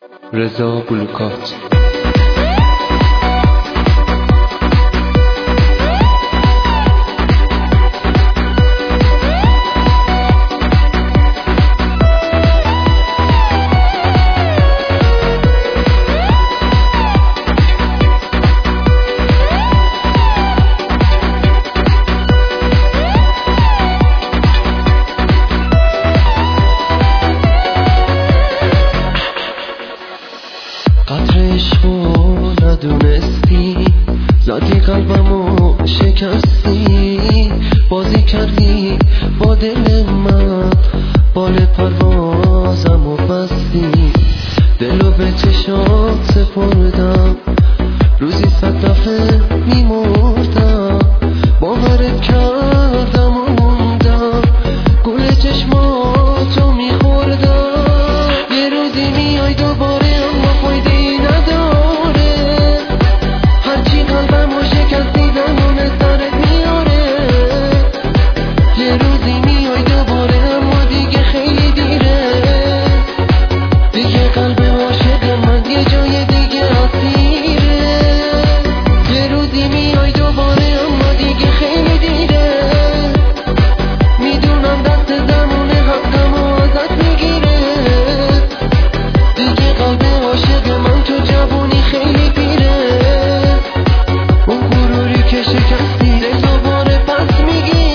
رضا بلوکات. قطرشو ندونستی، زدی قلبمو شکستی، بازی کردی با دل من، بال پروازمو بستی، دلو به چشات سپردم، روزی 100 دفعه میمردم، باورت کردم و موندم، گل چشماتو میخوردم، یه روزی میای دوباره اما فایده‌ای نداره، هرچی قلبمو شکستی زمان سرت میاره، یه روزی میای دوباره اما دیگه خیلی دیره، دیگه قلب عاشق من یه جای دیگه اسیره، یه روزی میای دوباره اما دیگه خیلی دیره، میدونم دست زمونه حقمو ازت میگیره، دیگه قلب عاشق من تو جوونی خیلی پیره، اون غروری که شکستی دل دوباره پس میگیره.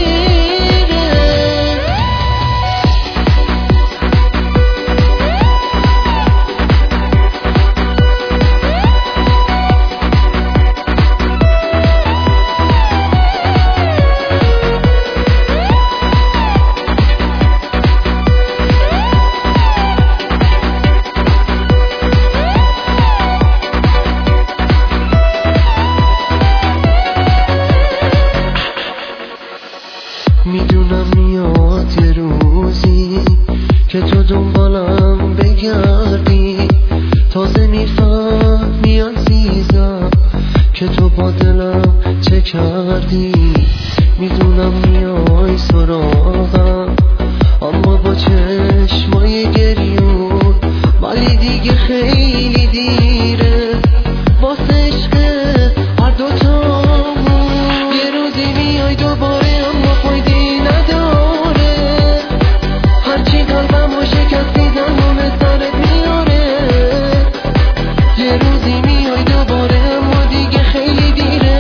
میدونم میاد یه روزی که تو دنبالم بگردی، تازه میفهمی عزیزم که تو با دلم چه کردی، میدونم میای سراغم اما با چشمای گریون، ولی دیگه خیلی دیره واسه عشق هر دوتامون، یه روزی میای دوباره اما فایده‌ای نداره، هرچی قلبمو شکستی زمان سرت میاره، یه روزی میای دوباره اما دیگه خیلی دیره،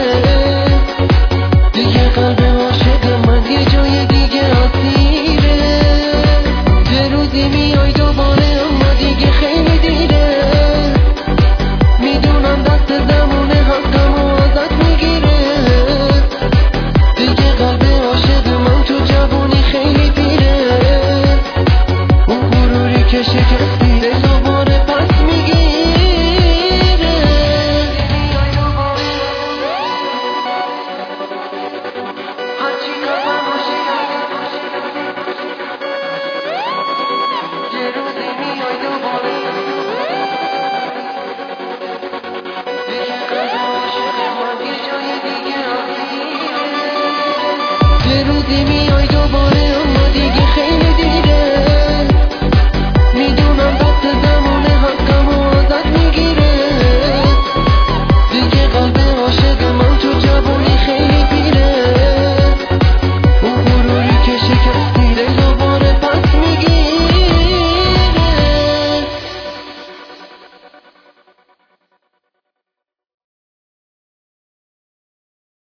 دیگه قلب عاشق من یه جای دیگه اسیره، یه روزی میای دوباره اما دیگه خیلی دیره، میدونم دست زمونه حقمو ازت میگیره، دیگه قلب عاشق من تو جوونی خیلی پیره، اون غروری که شکستی دل دوباره پس میگیره. هرچی قلبمو شکستی، یه روزی میای دوباره، دیگه قلب عاشق من یه جای دیگه اسیره، یه روزی میای دوباره